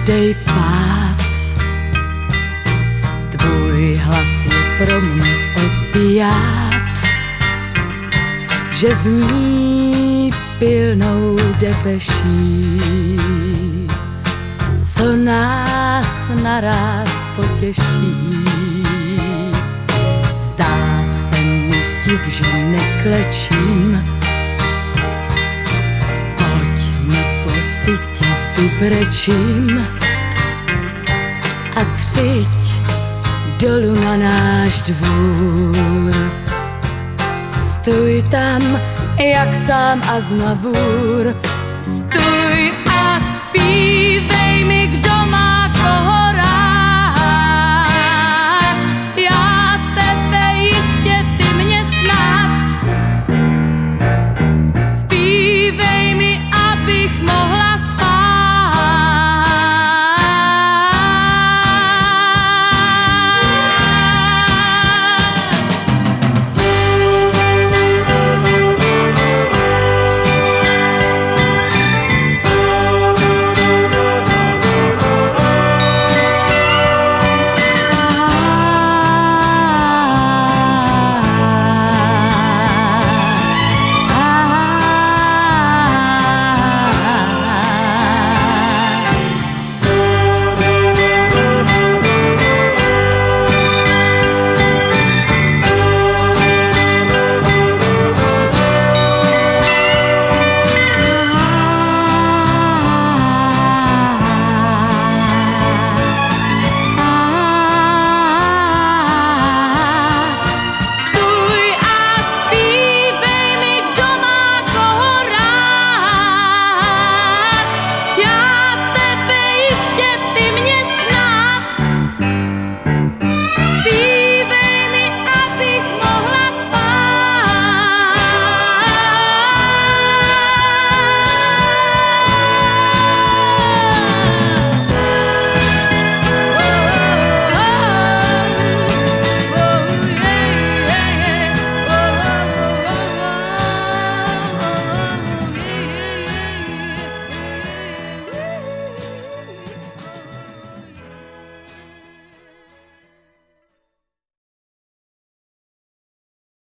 každej pád. Tvůj hlas je pro mě opiát, že zní pilnou depeší, co nás naráz potěší. Zdá se mi div, že neklečím, pojďme po sytě vybrečím a přijď dolů na náš dvůr. Stůj tam jak sám a znavůr, stůj a zpívaj.